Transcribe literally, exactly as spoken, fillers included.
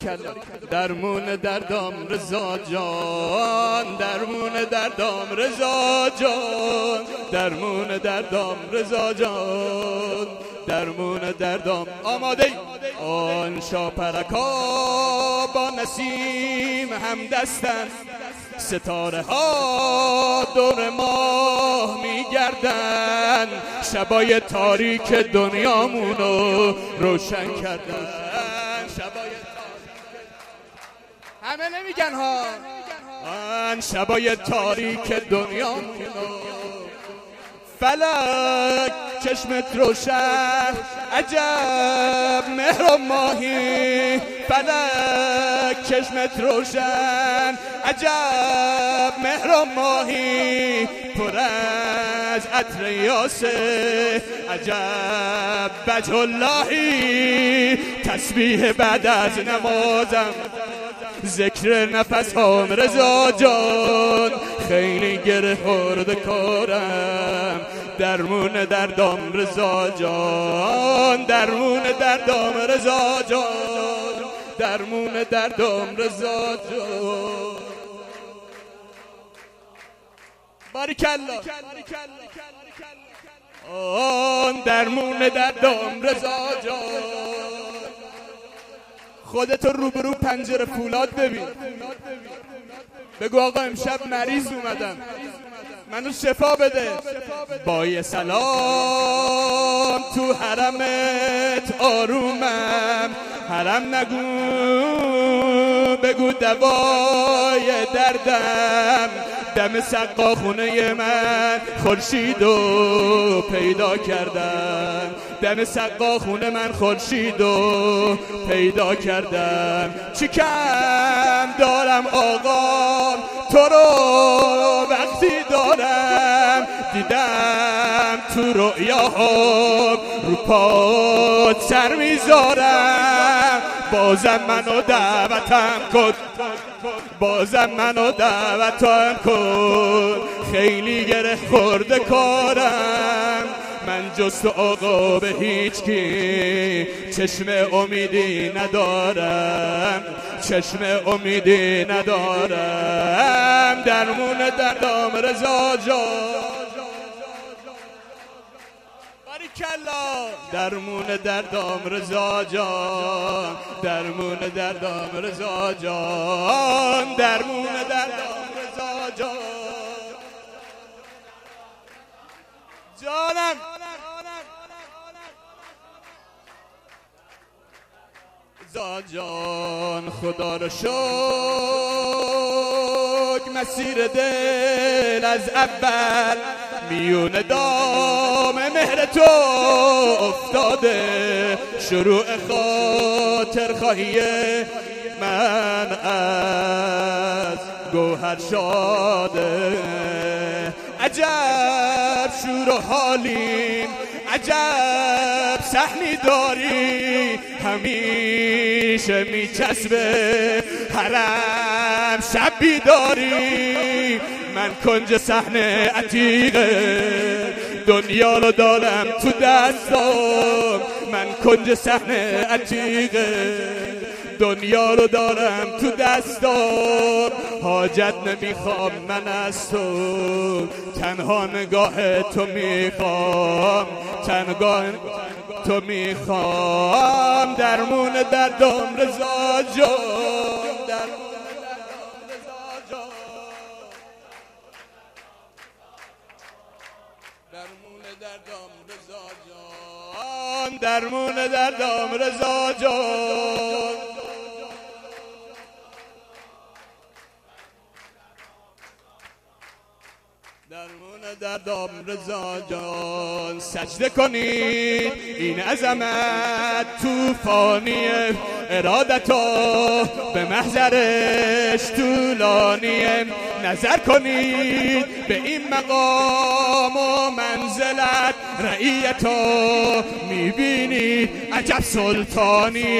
درمون دردام رضا جان، درمون دردام رضا جان، درمون دردام رضا جان، درمون دردام. آماده ای؟ آن شاپرکا با نسیم هم دستن، ستاره ها دور ماه میگردن، شبای تاریک دنیامونو روشن کردن. شبای همه نمیگن ها، آن شبای تاریک دنیامونو. فلک چشمت روشن، عجب مهر و ماهی، فلک چشمت روشن، عجب مهر و ماهی، پر از عطر یاسه، عجب وجه اللهی، تسبیح بعد از نمازم، ذکر نفس هام رضا جان، خیلی گره خورده کارم، درمون دردام رضا جان، درمون دردام رضا جان، درمون دردام رضا جان. باریکالله. آن درمون دردام رضا جان. خودتو روبرو پنجره فولاد ببین، بگو آقا امشب مریض اومدم، منو شفا بده. با یه سلام تو حرمت آرومم، حرم نگو بگو دوای دردم، دم سقا خونه من خورشیدو پیدا کردم، دم سقا خونه من خورشیدو پیدا کردم. چی کم دارم آقا تو رو وقتی دارم، دیدم تو رؤیاهم رو پات سر میذارم، بازم منو دعوتم کن، بازم منو دعوتم کن، خیلی گره خورده کارم، من جز تو آقا به هیچ کی چشم امیدی ندارم، چشم امیدی ندارم، درمون دردام رضا جان. باریکالله. درمون دردام رضا جان، درمون دردام رضا جان، درمون دردام رضا جان. جانم رضا جان، خدا رو شکر مسیر دل از اول میون دام مهر تو افتاده، شروع خاطر خواهی من از گوهر شاده، عجب شور و حالیم، عجب صحنی داری، همیشه میچسبه حرم شب بیداری، من کنج صحنه عتیقه دنیا رو دارم تو دستم، من کنج صحنه عتیقه دنیا رو دارم تو دستم، حاجت نمیخوام من از تو، تنها نگاه تو میخوام، تنها تو میخوام، درمون دردام رضا جان، درمون دردام رضا جان، درمون دردام رضا جان، درمون دردام رضا جان. درمون دردام رضا جان، سجده کنید این عظمت طوفانیه، ارادتو به محضرش طولانیه، نظر کنید به این مقام و منزلت، رعیتو میبینید عجب سلطانی.